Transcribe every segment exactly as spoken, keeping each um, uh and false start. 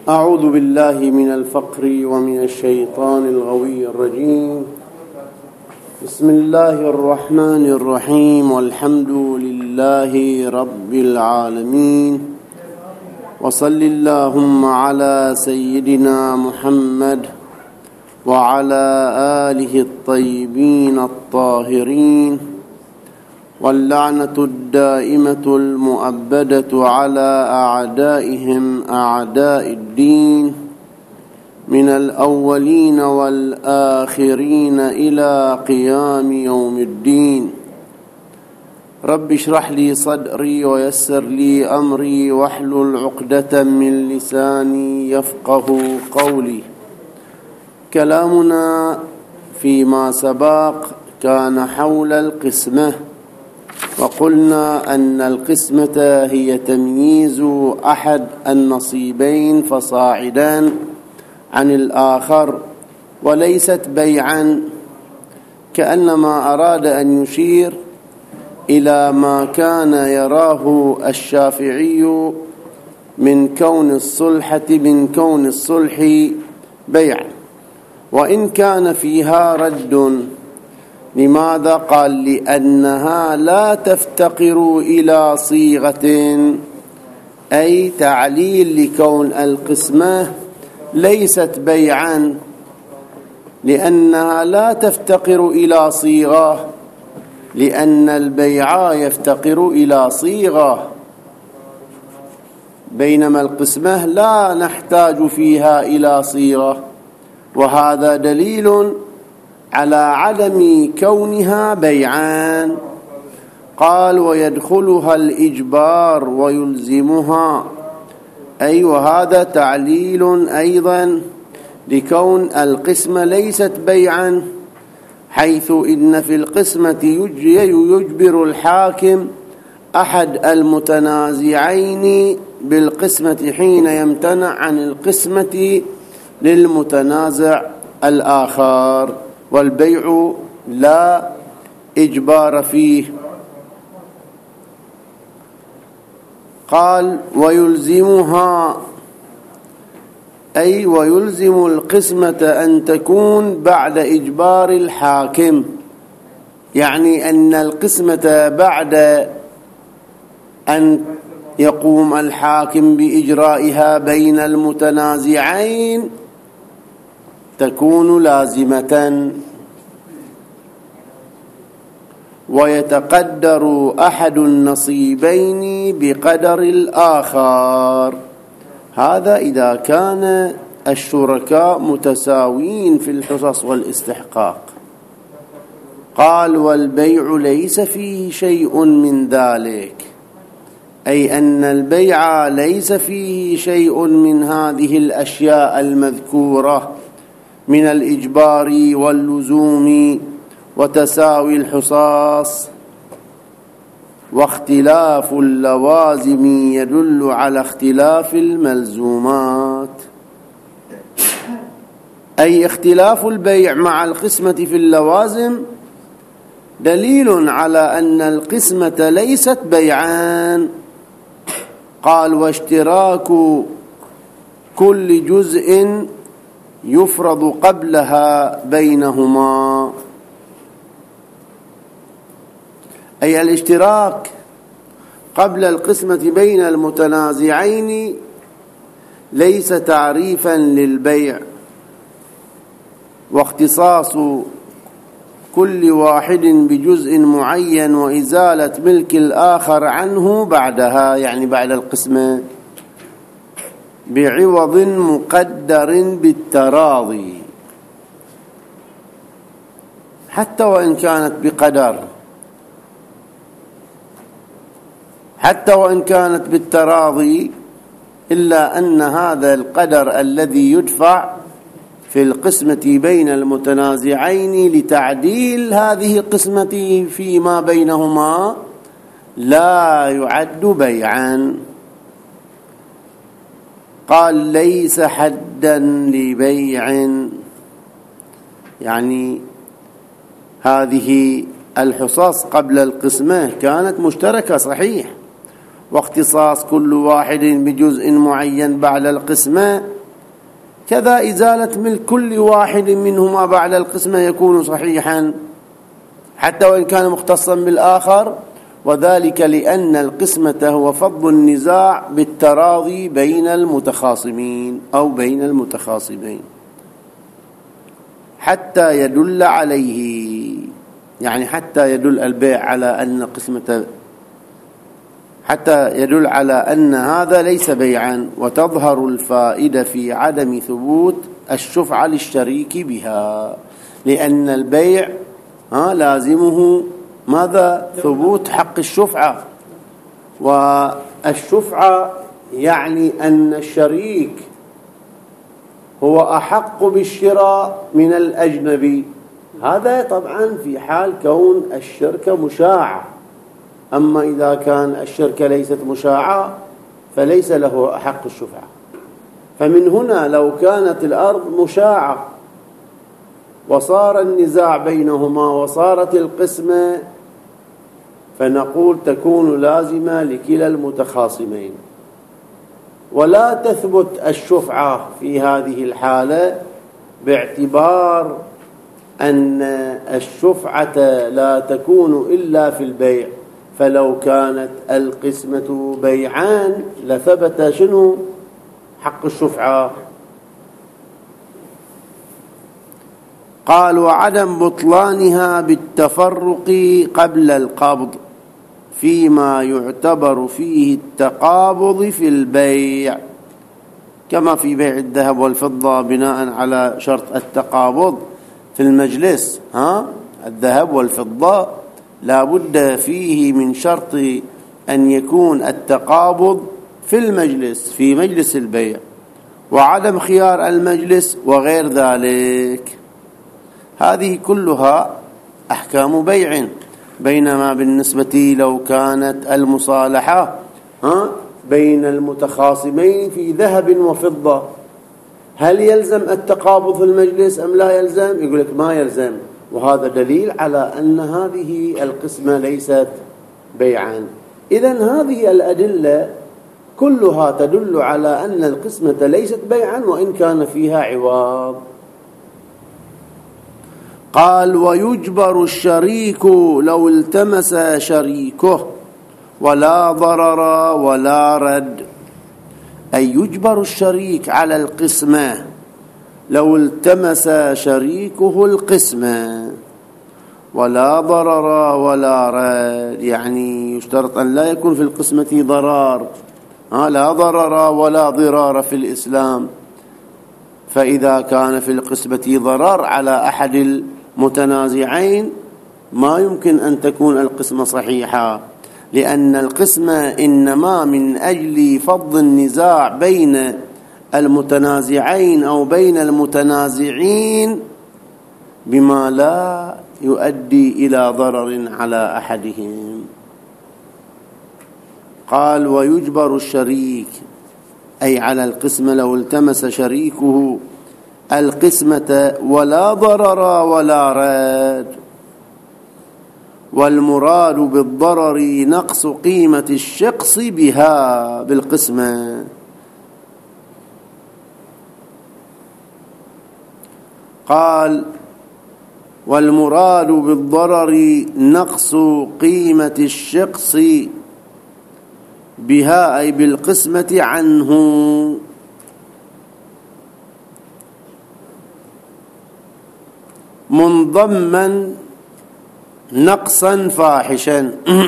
أعوذ بالله من الفقر ومن الشيطان الغوي الرجيم. بسم الله الرحمن الرحيم، والحمد لله رب العالمين، وصل اللهم على سيدنا محمد وعلى آله الطيبين الطاهرين، واللعنة الدائمة المؤبدة على أعدائهم أعداء الدين من الأولين والآخرين إلى قيام يوم الدين. رب اشرح لي صدري ويسر لي أمري واحلل عقدة من لساني يفقه قولي. كلامنا فيما سبق كان حول القسمة، وقلنا أن القسمة هي تمييز أحد النصيبين فصاعدا عن الآخر، وليست بيعا، كأنما أراد أن يشير إلى ما كان يراه الشافعي من كون الصلحة من كون الصلح بيعا، وإن كان فيها رد. لماذا؟ قال لأنها لا تفتقر إلى صيغة، أي تعليل لكون القسمة ليست بيعا، لأنها لا تفتقر إلى صيغة، لأن البيع يفتقر إلى صيغة، بينما القسمة لا نحتاج فيها إلى صيغة، وهذا دليل على عدم كونها بيعان. قال ويدخلها الإجبار ويلزمها، أي وهذا تعليل أيضا لكون القسمة ليست بيعا، حيث إن في القسمة يجبر الحاكم أحد المتنازعين بالقسمة حين يمتنع عن القسمة للمتنازع الآخر، والبيع لا إجبار فيه. قال ويلزمها، أي ويلزم القسمة أن تكون بعد إجبار الحاكم، يعني أن القسمة بعد أن يقوم الحاكم بإجرائها بين المتنازعين تكون لازمة، ويتقدر أحد النصيبين بقدر الآخر. هذا إذا كان الشركاء متساوين في الحصص والاستحقاق. قال والبيع ليس فيه شيء من ذلك، أي أن البيع ليس فيه شيء من هذه الأشياء المذكورة من الإجبار واللزوم وتساوي الحصاص، واختلاف اللوازم يدل على اختلاف الملزومات، أي اختلاف البيع مع القسمة في اللوازم دليل على أن القسمة ليست بيعان. قال واشتراك كل جزء يفرض قبلها بينهما، أي الاشتراك قبل القسمة بين المتنازعين ليس تعريفا للبيع، واختصاص كل واحد بجزء معين وإزالة ملك الآخر عنه بعدها، يعني بعد القسمة، بعوض مقدر بالتراضي، حتى وإن كانت بقدر، حتى وإن كانت بالتراضي، إلا أن هذا القدر الذي يدفع في القسمة بين المتنازعين لتعديل هذه القسمة فيما بينهما لا يعد بيعا. قال ليس حدا لبيع، يعني هذه الحصص قبل القسمة كانت مشتركة صحيح، واختصاص كل واحد بجزء معين بعد القسمة، كذا إزالة ملك كل واحد منهما بعد القسمة يكون صحيحا حتى وإن كان مختصا بالآخر، وذلك لأن القسمة هو فض النزاع بالتراضي بين المتخاصمين أو بين المتخاصمين حتى يدل عليه، يعني حتى يدل البيع على أن قسمة حتى يدل على أن هذا ليس بيعا، وتظهر الفائدة في عدم ثبوت الشفعة للشريك بها، لأن البيع ها لازمه ماذا؟ ثبوت حق الشفعة، والشفعة يعني أن الشريك هو أحق بالشراء من الأجنبي، هذا طبعا في حال كون الشركة مشاعة. أما إذا كان الشركة ليست مشاعة فليس له حق الشفعة. فمن هنا لو كانت الأرض مشاعة وصار النزاع بينهما وصارت القسمة، فنقول تكون لازمة لكلا المتخاصمين، ولا تثبت الشفعة في هذه الحالة باعتبار أن الشفعة لا تكون إلا في البيع، فلو كانت القسمة بيعان لثبت شنو؟ حق الشفعة. قال وعدم بطلانها بالتفرق قبل القبض فيما يعتبر فيه التقابض في البيع، كما في بيع الذهب والفضة بناء على شرط التقابض في المجلس. ها الذهب والفضة لا بد فيه من شرط أن يكون التقابض في المجلس في مجلس البيع، وعدم خيار المجلس وغير ذلك. هذه كلها أحكام بيع. بينما بالنسبة لو كانت المصالحة ها بين المتخاصمين في ذهب وفضة، هل يلزم التقابض في المجلس أم لا يلزم؟ يقول لك ما يلزم، وهذا دليل على أن هذه القسمة ليست بيعا. إذن هذه الأدلة كلها تدل على أن القسمة ليست بيعا وإن كان فيها عوض. قال ويجبر الشريك لو التمس شريكه ولا ضرر ولا رد، أي يجبر الشريك على القسمة لو التمس شريكه القسمة ولا ضرر ولا رد، يعني يشترط أن لا يكون في القسمة ضرار، لا ضرر ولا ضرار في الإسلام. فإذا كان في القسمة ضرر على أحد المتنازعين ما يمكن أن تكون القسمة صحيحة، لأن القسمة إنما من أجل فض النزاع بين المتنازعين أو بين المتنازعين بما لا يؤدي إلى ضرر على أحدهم. قال ويجبر الشريك أي على القسمة لو التمس شريكه القسمة ولا ضرر ولا رد، والمراد بالضرر نقص قيمة الشخص بها بالقسمة. قال والمراد بالضرر نقص قيمة الشخص بها أي بالقسمة عنه، منضما نقصا فاحشا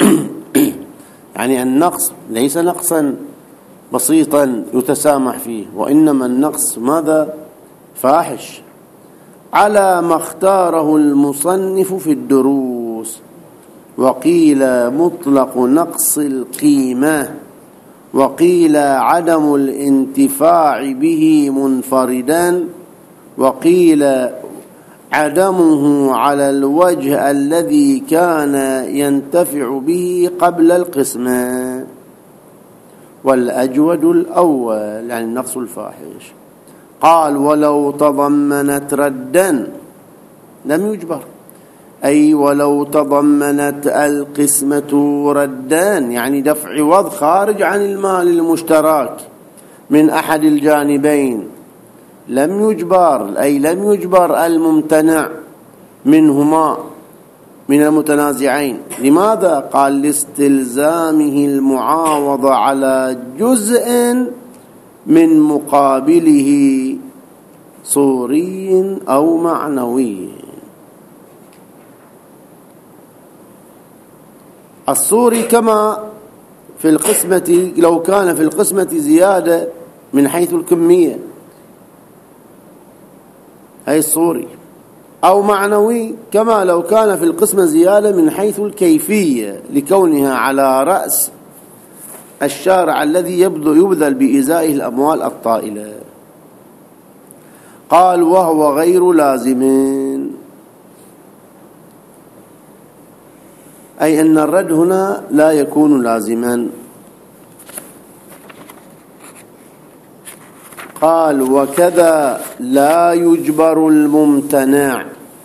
يعني النقص ليس نقصا بسيطا يتسامح فيه، وإنما النقص ماذا؟ فاحش، على ما اختاره المصنف في الدروس. وقيل مطلق نقص القيمة، وقيل عدم الانتفاع به منفردا، وقيل عدمه على الوجه الذي كان ينتفع به قبل القسمة، والأجود الأول يعني النقص الفاحش. قال ولو تضمنت ردا لم يجبر، أي ولو تضمنت القسمة ردان، يعني دفع عوض خارج عن المال المشترك من أحد الجانبين، لم يجبر، أي لم يجبر الممتنع منهما من المتنازعين. لماذا؟ قال لاستلزامه المعاوضة على جزء من مقابله صوري أو معنوي. الصوري كما في القسمة، لو كان في القسمة زيادة من حيث الكمية، هي الصوري، أو معنوي كما لو كان في القسمة زيادة من حيث الكيفية لكونها على رأس الشارع الذي يبذل بإزائه الأموال الطائلة. قال وهو غير لازم، أي أن الرد هنا لا يكون لازما. قال وكذا لا يجبر الممتنع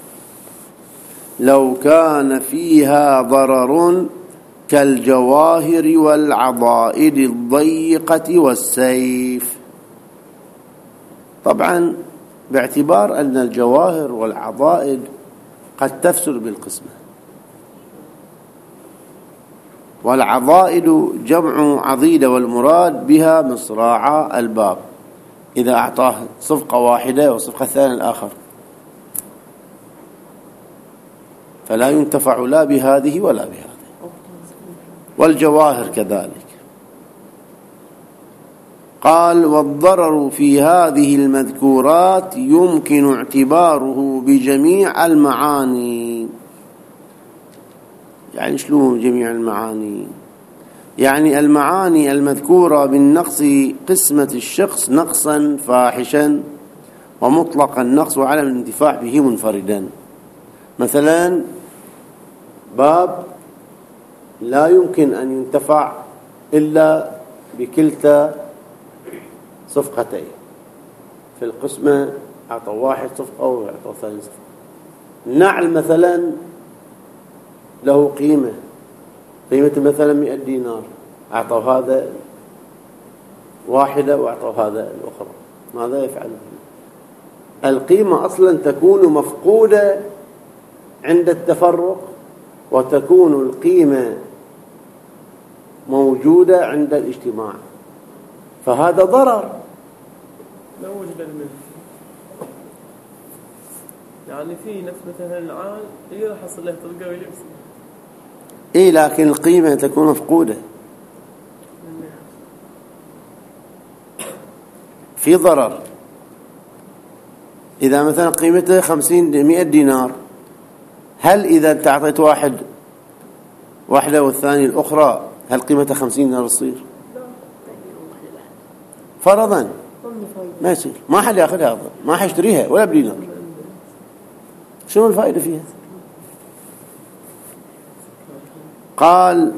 لو كان فيها ضرر كالجواهر والعضائد الضيقة والسيف. طبعا باعتبار أن الجواهر والعضائد قد تفسر بالقسمة، والعضائد جمع عضيدة والمراد بها مصراع الباب، إذا أعطاه صفقة واحدة وصفقة ثانية الآخر، فلا ينتفع لا بهذه ولا بهذه. والجواهر كذلك. قال والضرر في هذه المذكورات يمكن اعتباره بجميع المعاني. يعني شلون جميع المعاني؟ يعني المعاني المذكورة من نقص قسمة الشخص نقصا فاحشا ومطلق النقص وعدم الانتفاع به منفردا. مثلا باب لا يمكن أن ينتفع إلا بكلتا صفقتين، في القسمة أعطوا واحد صفقة وأعطوا ثاني صفقة. النعل مثلا له قيمة، قيمة مثلا مئة دينار، أعطوا هذا واحدة وأعطوا هذا الأخرى، ماذا يفعل؟ القيمة أصلا تكون مفقودة عند التفرق، وتكون القيمة موجودة عند الاجتماع، فهذا ضرر. لا وجد الملك، يعني في نفس مثلا العال يقدر يحصل له طلقة ويلبس، إيه لكن القيمة تكون مفقودة، في ضرر. إذا مثلا قيمته خمسين مئة دينار، هل إذا أنت أعطيت واحد واحدة والثاني الأخرى هل قيمتها خمسين دينار تصير؟ فرضا ما يصير، ما حد يأخذها، ما حيشتريها ولا بدينار، شنو الفائدة فيها؟ قال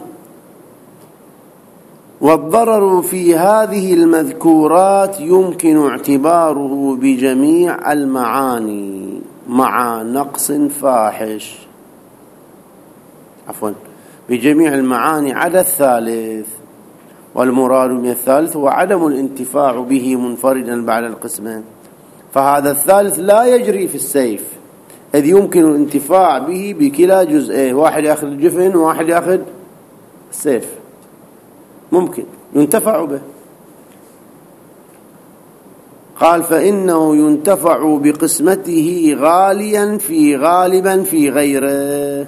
والضرر في هذه المذكورات يمكن اعتباره بجميع المعاني مع نقص فاحش، عفوا بجميع المعاني عدا الثالث، والمراد من الثالث هو عدم الانتفاع به منفردا بعد القسمة، فهذا الثالث لا يجري في السيف، إذ يمكن الانتفاع به بكلا جزئين، واحد يأخذ الجفن وواحد يأخذ السيف، ممكن ينتفع به. قال فإنه ينتفع بقسمته غاليا في غالبا في غيره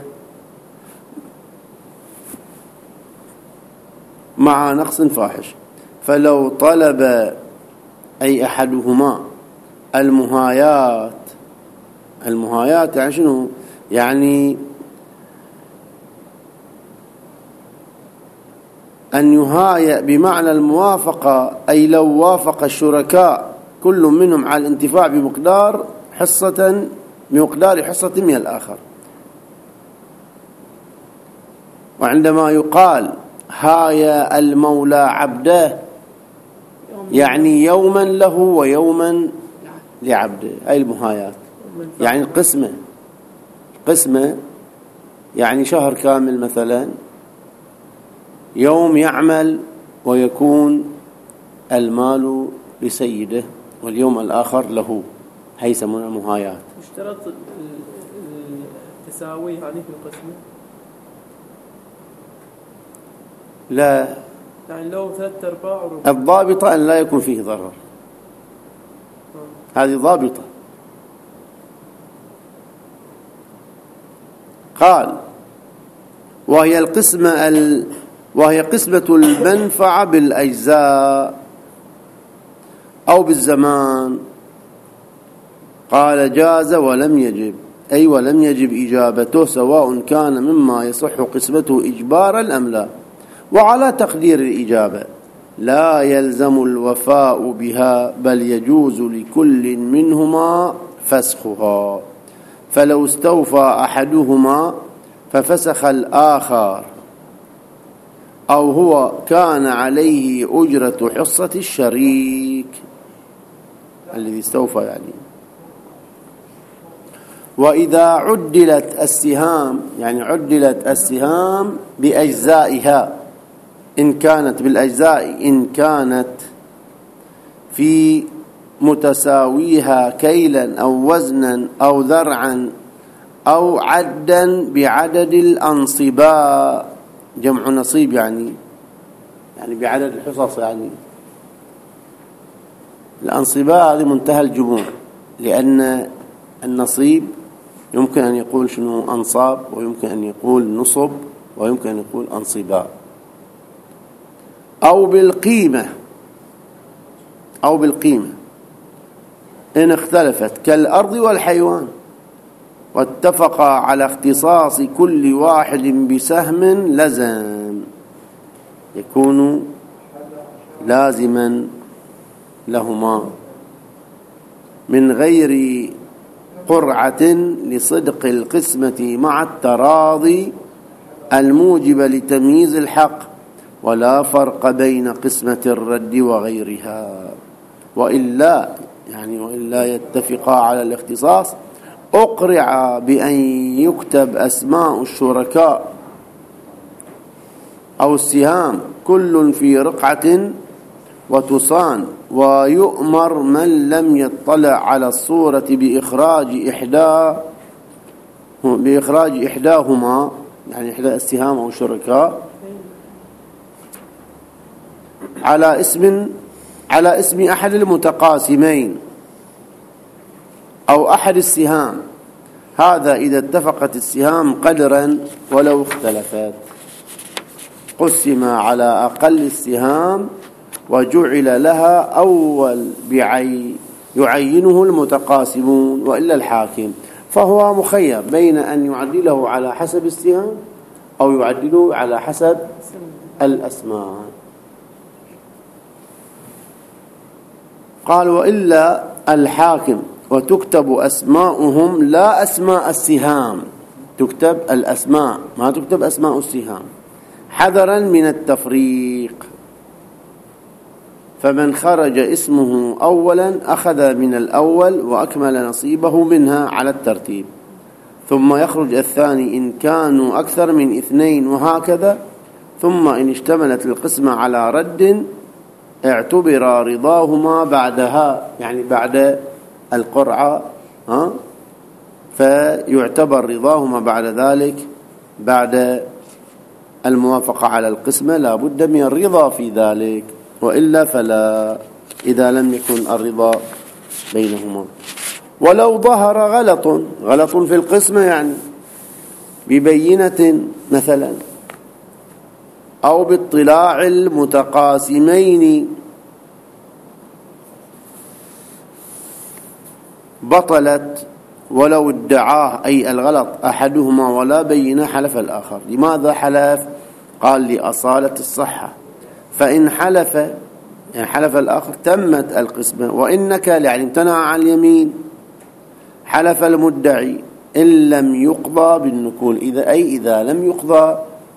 مع نقص فاحش. فلو طلب أي أحدهما المهايات، المهايات يعني شنو؟ يعني أن يهايأ بمعنى الموافقة، أي لو وافق الشركاء كل منهم على الانتفاع بمقدار حصة بمقدار حصة من الآخر. وعندما يقال هايا المولى عبده يعني يوما له ويوما لعبده، أي المهايات، يعني القسمة، قسمة يعني شهر كامل مثلا، يوم يعمل ويكون المال لسيده واليوم الآخر له، هي يسمونها مهايات. اشترط التساوي يعني في القسمة؟ لا، يعني لو ثلاثة أرباع وربع. الضابطة أن لا يكون فيه ضرر، هذه ضابطة. قال وهي القسمة ال... وهي قسمة المنفعة بالأجزاء أو بالزمان. قال جاز ولم يجب، أي ولم يجب إجابته، سواء كان مما يصح قسمته إجبارا أم لا. وعلى تقدير الإجابة لا يلزم الوفاء بها، بل يجوز لكل منهما فسخها، فلو استوفى أحدهما ففسخ الآخر، أو هو كان عليه أجرة حصة الشريك الذي استوفى يعني. وإذا عدلت السهام، يعني عدلت السهام بأجزائها، إن كانت بالأجزاء، إن كانت في متساويها كيلا أو وزنا أو ذرعا أو عدا بعدد الأنصباء، جمع نصيب يعني يعني بعدد الحصص. يعني الأنصباء هذه منتهى الجموع، لأن النصيب يمكن أن يقول شنو أنصاب، ويمكن أن يقول نصب، ويمكن أن يقول أنصباء. أو بالقيمة، أو بالقيمة إن اختلفت كالأرض والحيوان، واتفقا على اختصاص كل واحد بسهم لزم، يكون لازما لهما من غير قرعة لصدق القسمة مع التراضي الموجب لتمييز الحق، ولا فرق بين قسمة الرد وغيرها. وإلا يعني وإلا يتفقا على الاختصاص أقرع بأن يكتب أسماء الشركاء أو السهام كل في رقعة وتصان، ويؤمر من لم يطلع على الصورة بإخراج إحدى بإخراج إحداهما، يعني إحدى السهام أو الشركاء، على اسم على اسم أحد المتقاسمين أو أحد السهام، هذا إذا اتفقت السهام قدرا ولو اختلفت. قسم على أقل السهام وجعل لها أول بعي يعينه المتقاسمون وإلا الحاكم، فهو مخير بين أن يعدله على حسب السهام أو يعدله على حسب الأسماء. قال وإلا الحاكم، وتكتب أسماؤهم لا أسماء السهام، تكتب الأسماء ما تكتب أسماء السهام، حذرا من التفريق. فمن خرج اسمه أولا أخذ من الأول وأكمل نصيبه منها على الترتيب، ثم يخرج الثاني إن كانوا أكثر من اثنين، وهكذا. ثم إن اشتملت القسمة على رد اعتبر رضاهما بعدها، يعني بعد القرعة، ها فيعتبر رضاهما بعد ذلك، بعد الموافقة على القسمة لا بد من الرضا في ذلك، وإلا فلا، إذا لم يكن الرضا بينهما. ولو ظهر غلط غلط في القسمة، يعني ببينة مثلا أو باطلاع المتقاسمين، بطلت ولو ادعاه أي الغلط أحدهما ولا بين حلف الآخر. لماذا حلف؟ قال لأصالة الصحة، فإن حلف يعني حلف الآخر تمت القسمة، وإن نكل يعني امتنع عن اليمين حلف المدعي إن لم يقضى بالنكول، إذا أي إذا لم يقضى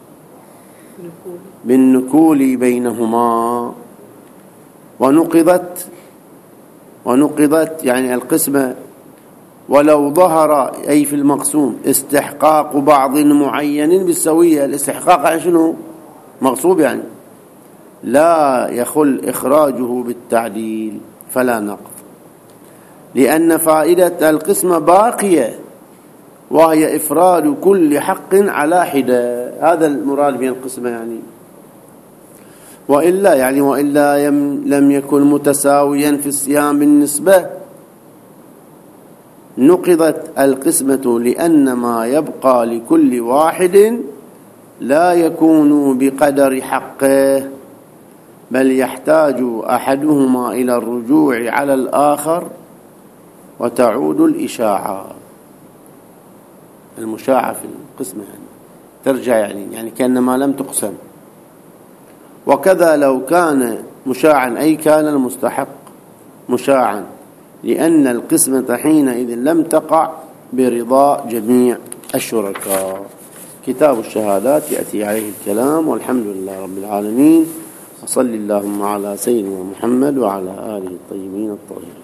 بالنكول بينهما، ونقضت ونقضت يعني القسمة ولو ظهر أي في المقسوم استحقاق بعض معين بالسوية، الاستحقاق يعني شنو؟ مغصوب يعني، لا يخل إخراجه بالتعديل فلا نقض، لأن فائدة القسمة باقية وهي إفراد كل حق على حدة. هذا المراد من القسمة يعني، وإلا يعني وإلا يم لم يكن متساويا في الصيام بالنسبة نقضت القسمة، لأن ما يبقى لكل واحد لا يكون بقدر حقه، بل يحتاج أحدهما إلى الرجوع على الآخر وتعود الإشاعة. المشاعة في القسمة يعني ترجع يعني يعني كأنما لم تقسم. وكذا لو كان مشاعا أي كان المستحق مشاعا، لأن القسمة حينئذ لم تقع برضا جميع الشركاء. كتاب الشهادات يأتي عليه الكلام، والحمد لله رب العالمين، وصل اللهم على سيدنا محمد وعلى آله الطيبين الطاهرين.